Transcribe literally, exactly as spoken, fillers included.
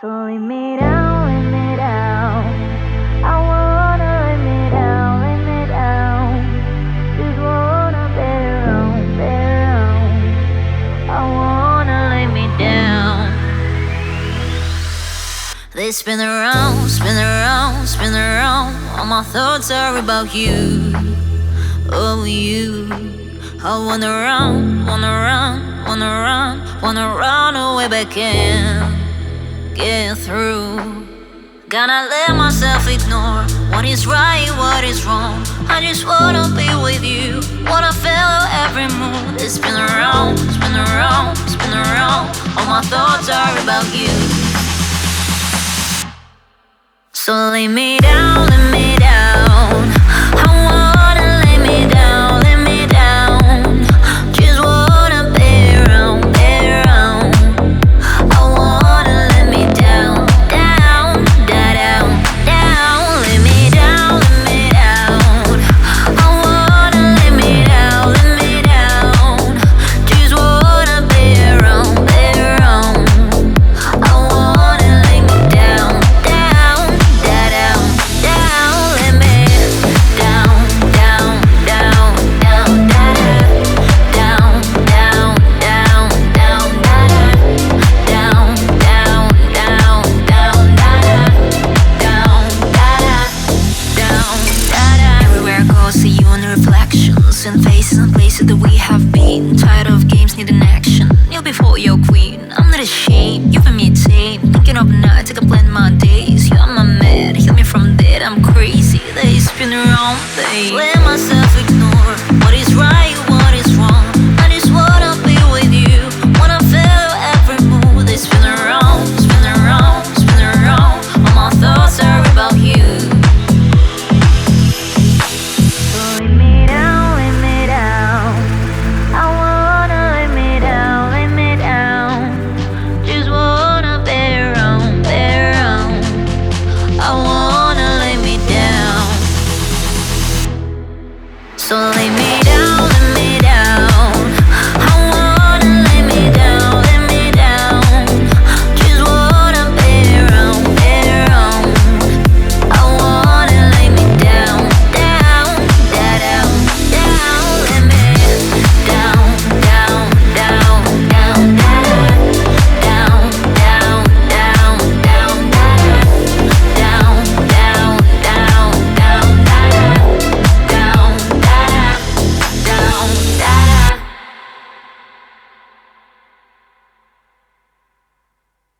So lay me down, lay me down. I wanna lay me down, lay me down. Just wanna be around, be around. I wanna lay me down. They spin around, spin around, spin around. All my thoughts are about you, oh you. I wanna run, wanna run, wanna run, wanna run away, but can't get through. Gonna let myself ignore what is right, what is wrong. I just wanna be with you, wanna feel every move. They spin around, spin around, spin around. All my thoughts are about you. So lay me down, lay me down. I wanna lay me down, lay me down. Just wanna be around, be around. I wanna lay me down, down, da down, down. Lay me down, lay me down. I wanna lay me down, lay me down. Just wanna be around, be around. I wanna lay me down, down, da down, down. Lay me down, down, down, down, da down, down, down, down, da down, down, down, down, da down, da down, da da. Everywhere I go, see you in the reflections and faces and places that we have been. Tired of games, need an action. Kneel before your queen. I'm not ashamed, you've been me tame. Thinking of nights, I can plan my days. You are my man, heal me from that. I'm crazy, they spin around, they let myself ignore what is right.